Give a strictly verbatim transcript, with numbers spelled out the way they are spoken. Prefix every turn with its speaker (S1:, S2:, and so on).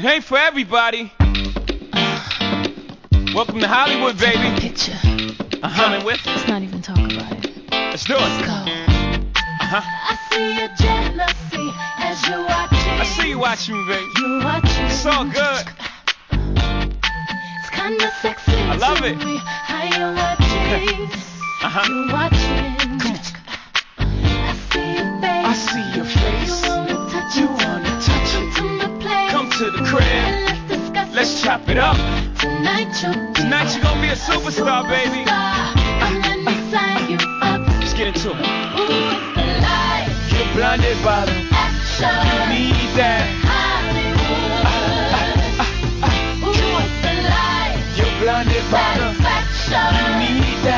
S1: ain't for everybody. Welcome to Hollywood, baby.
S2: Picture.
S1: Uh-huh. Coming with?
S2: Let's not even talk about it.
S1: Let's do it.
S2: Let's go.
S1: Uh-huh.
S2: I see your jealousy as you're watching.
S1: I see you watching me, baby.
S2: You're watching.
S1: It's all good.
S2: It's kinda sexy.
S1: I love it.
S2: How you're watching.
S1: Uh-huh.
S2: You're watching.
S1: Come on.
S2: I see your face.
S1: I see your face.
S2: You wanna touch
S1: You
S2: it.
S1: wanna touch
S2: Come
S1: it.
S2: to my place.
S1: Come to the
S2: And
S1: crib.
S2: let's discuss
S1: Let's
S2: it.
S1: chop it up.
S2: Tonight you'll be
S1: Tonight you're gonna be a superstar, baby.
S2: Come let me sign you up.
S1: Let's get into it.
S2: Ooh, it's the life.
S1: You're blinded by